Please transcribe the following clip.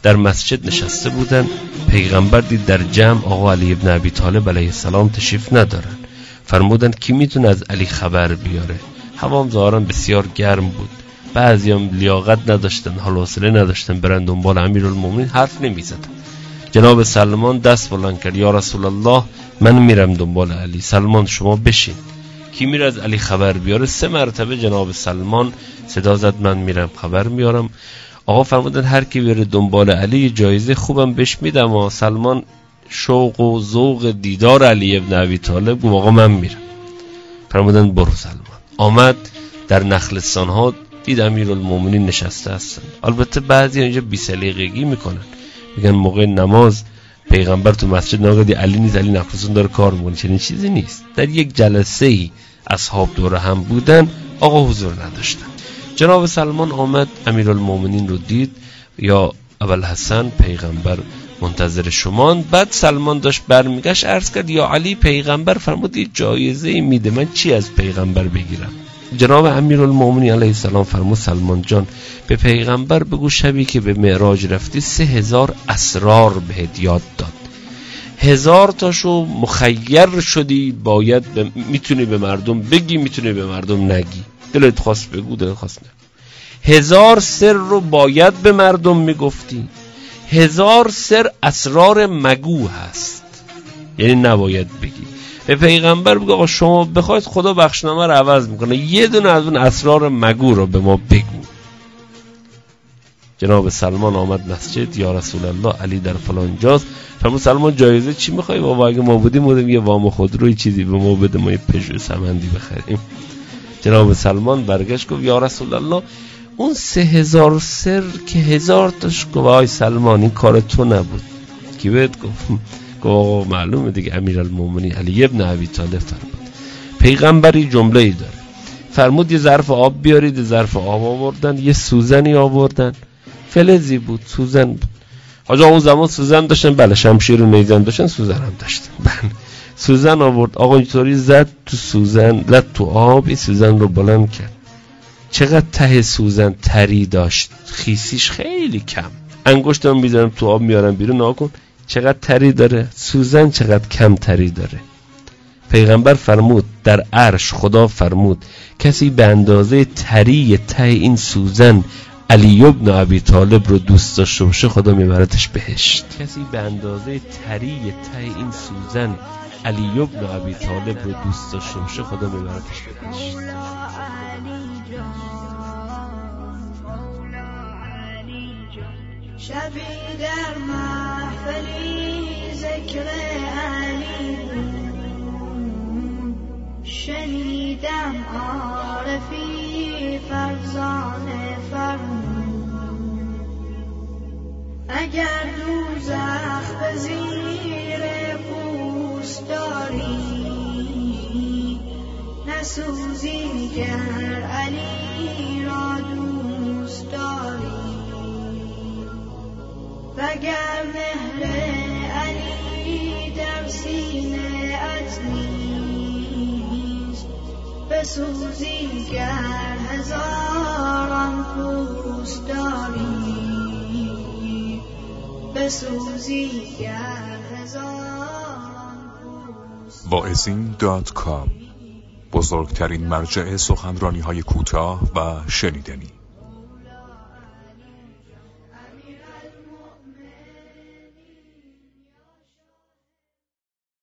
در مسجد نشسته بودن. پیغمبر دید در جمع آقا علی ابن ابی طالب علیه السلام تشریف ندارن. فرمودن کی میتونه از علی خبر بیاره؟ هوام ظاهرا بسیار گرم بود، بعضیام لیاقت نداشتن، حال و حوصله نداشتن برن دنبال امیرالمومنین، حرف نمیزدن. جناب سلمان دست بلند کرد، یا رسول الله من میرم دنبال علی. سلمان شما بشین، کی میره از علی خبر بیاره؟ 3 مرتبه جناب سلمان صدا زد من میرم خبر میارم. آقا فرمودن هر کی بره دنبال علی جایزه خوبم بهش میدم. و سلمان شوق و ذوق دیدار علی ابن ابی طالب گفت آقا من میرم. فرمودن برو. سلمان آمد در نخلستان ها دید امیرالمومنین نشسته هستن. البته بعضی اینجا بی‌سلیقگی میکنن، میگن موقع نماز پیغمبر تو مسجد ناگهی علی نیست، علی نخلستان داره کار میکنه. چنین چیزی نیست. در یک جلسه ای اصحاب دور هم بودن، آقا حضور نداشتن. جناب سلمان آمد امیرالمومنین رو دید، یا ابوالحسن پیغمبر منتظر شمان. بعد سلمان داشت برمیگشت، عرض کرد یا علی پیغمبر فرمود جایزه میده، من چی از پیغمبر بگیرم؟ جناب امیرالمومنین علیه السلام فرمود سلمان جان به پیغمبر بگو شبی که به معراج رفتی 3000 اسرار بهت یاد داد، 1000 تاشو مخیر شدی، باید میتونی به مردم بگی، میتونی به مردم نگی، دلت خواست بگو، دلت خواست نگو. 1000 سر رو باید به مردم میگفتی، 1000 سر اسرار مگو هست، یعنی نباید بگی. به پیغمبر بگو آقا شما بخواید خدا بخشنامه رو عوض میکنه، یه دونه از اون اسرار مگو رو به ما بگو. جناب سلمان آمد مسجد، یا رسول الله علی در فلان جاست. فرمود سلمان جایزه چی میخوای بابا؟ اگه ما بودیم یه وام خودروی چیزی به ما بده، ما یه پژو سمندی بخریم. جناب سلمان برگشت گفت یا رسول الله اون 3000 سر که 1000 تاش گواه سلمان این کار تو نبود. کی بهت گفت؟ گفت معلومه دیگه امیرالمومنین علی ابن ابی طالب. فرمود پیغمبری جمله ای داره، فرمود یه ظرف آب بیارید، یه ظرف آب آوردن، یه سوزنی آوردن، فلزی بود، سوزن بود. حاجا اون زمان سوزن داشتن، بله شمشیر و نیزن داشتن، سوزن هم داشتن. بله سوزن آورد، آقا اینطوری زد تو سوزن، زد تو آب، این سوزن رو بلند کرد. چقدر ته سوزن تری داشت، خیسیش خیلی کم. انگشتم میذارم تو آب میارم بیرون، ناکن چقدر تری داره، سوزن چقدر کم تری داره. پیغمبر فرمود در عرش خدا فرمود کسی به اندازه تری ته این سوزن علی ابن ابی طالب رو دوست داشته باشه خدا میبردش بهشت. کسی به اندازه تری ته این سوزن علی ابن ابی طالب رو دوست داشته باشه خدا میبردش بهشت. شبی در محفلی ذکر علی شنیدم عارفی فرزانه فرمود اگر دوزخ به زیر پوست داری نسوزی گر علی را دوست داری وگر مهر علی در سینه ات نیست بسوزی گر هزاران پوست داری بسوزی گر هزاران پوست. واعظین.com بزرگترین مرجع سخنرانی‌های کوتاه و شنیدنی.